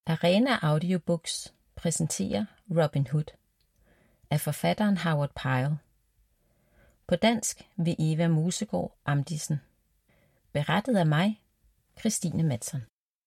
Arena Audiobooks præsenterer Robin Hood af forfatteren Howard Pyle. På dansk ved Eva Mosegaard Amdisen. Berettet af mig, Christine Madsson.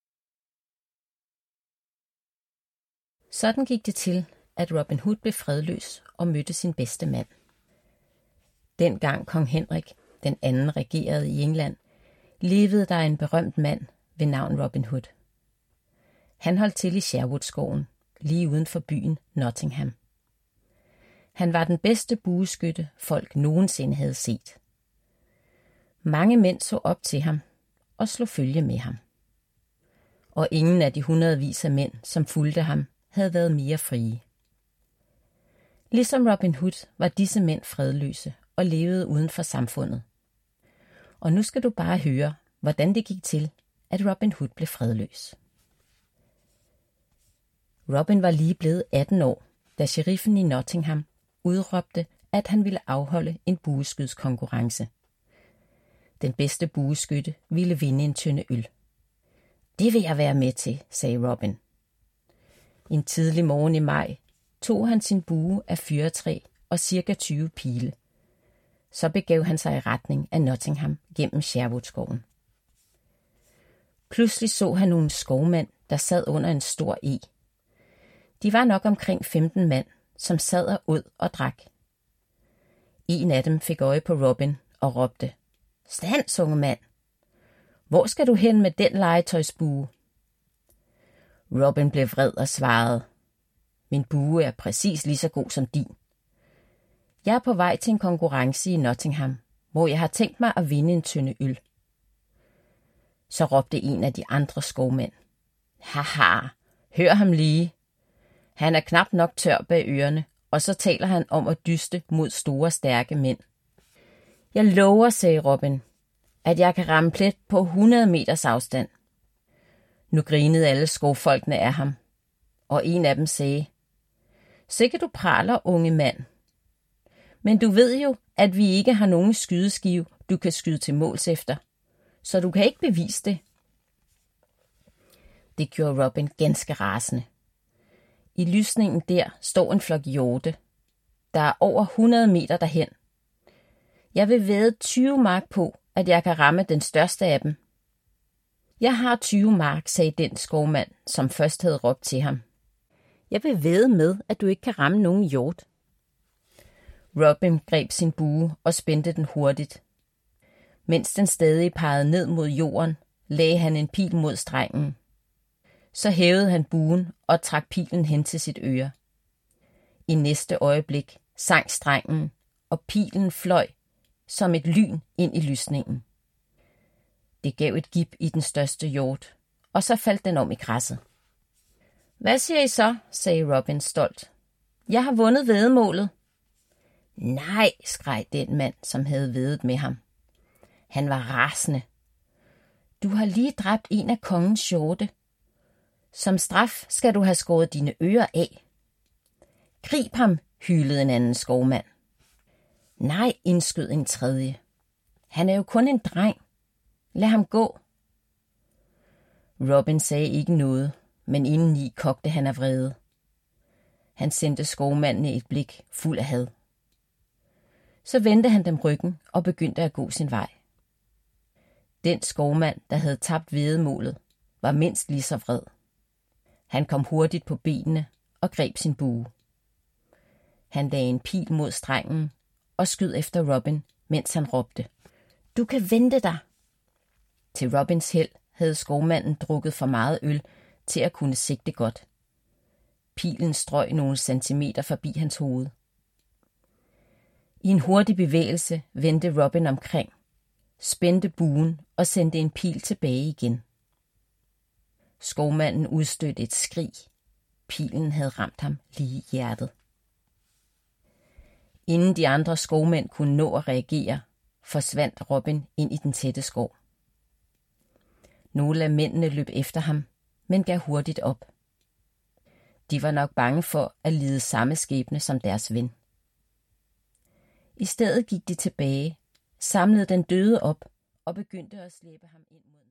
Sådan gik det til, at Robin Hood blev fredløs og mødte sin bedste mand. Dengang kong Henrik den anden regerede i England, levede der en berømt mand ved navn Robin Hood. Han holdt til i Sherwoodskoven, lige uden for byen Nottingham. Han var den bedste bueskytte, folk nogensinde havde set. Mange mænd så op til ham og slog følge med ham. Og ingen af de hundredvis af mænd, som fulgte ham, havde været mere frie. Ligesom Robin Hood var disse mænd fredløse og levede uden for samfundet. Og nu skal du bare høre, hvordan det gik til, at Robin Hood blev fredløs. Robin var lige blevet 18 år, da sheriffen i Nottingham udråbte, at han ville afholde en bueskydskonkurrence. Den bedste bueskytte ville vinde en tønde øl. Det vil jeg være med til, sagde Robin. En tidlig morgen i maj tog han sin bue af fyrretræ og cirka 20 pile. Så begav han sig i retning af Nottingham gennem Sherwoodskoven. Pludselig så han nogle skovmænd, der sad under en stor eg. De var nok omkring 15 mand, som sad og åd og drak. En af dem fik øje på Robin og råbte, "Stands, unge mand! Hvor skal du hen med den legetøjsbue?" Robin blev vred og svarede, "Min bue er præcis lige så god som din. Jeg er på vej til en konkurrence i Nottingham, hvor jeg har tænkt mig at vinde en tønde øl." Så råbte en af de andre skovmænd, "Haha, hør ham lige. Han er knap nok tør bag ørerne, og så taler han om at dyste mod store, stærke mænd." "Jeg lover," sagde Robin, "at jeg kan ramme plet på 100 meters afstand." Nu grinede alle skovfolkene af ham, og en af dem sagde, "Sikke du praler, unge mand. Men du ved jo, at vi ikke har nogen skydeskive, du kan skyde til måls efter, så du kan ikke bevise det." Det gjorde Robin ganske rasende. I lysningen der står en flok hjorte. Der er over 100 meter derhen. Jeg vil vædde 20 mark på, at jeg kan ramme den største af dem. "Jeg har 20 mark," sagde den skovmand, som først havde råbt til ham. "Jeg vil vædde med, at du ikke kan ramme nogen hjort." Robin greb sin bue og spændte den hurtigt. Mens den stadig pegede ned mod jorden, lagde han en pil mod strengen. Så hævede han buen og trak pilen hen til sit øre. I næste øjeblik sank strengen, og pilen fløj som et lyn ind i lysningen. Det gav et gib i den største hjort, og så faldt den om i græsset. "Hvad siger I så?" sagde Robin stolt. "Jeg har vundet væddemålet." "Nej," skreg den mand, som havde væddet med ham. Han var rasende. "Du har lige dræbt en af kongens hjorte. Som straf skal du have skåret dine ører af." "Grib ham," hylede en anden skovmand. "Nej," indskød en tredje. "Han er jo kun en dreng. Lad ham gå." Robin sagde ikke noget, men indeni kogte han af vrede. Han sendte skovmændene et blik fuld af had. Så vendte han dem ryggen og begyndte at gå sin vej. Den skovmand, der havde tabt væddemålet, var mindst lige så vred. Han kom hurtigt på benene og greb sin bue. Han lagde en pil mod strengen og skød efter Robin, mens han råbte, "Du kan vente dig." Til Robins held havde skovmanden drukket for meget øl til at kunne sigte godt. Pilen strøg nogle centimeter forbi hans hoved. I en hurtig bevægelse vendte Robin omkring, spændte buen og sendte en pil tilbage igen. Skovmanden udstødte et skrig. Pilen havde ramt ham lige i hjertet. Inden de andre skovmænd kunne nå at reagere, forsvandt Robin ind i den tætte skov. Nogle af mændene løb efter ham, men gav hurtigt op. De var nok bange for at lide samme skæbne som deres ven. I stedet gik de tilbage, samlede den døde op og begyndte at slæbe ham ind mod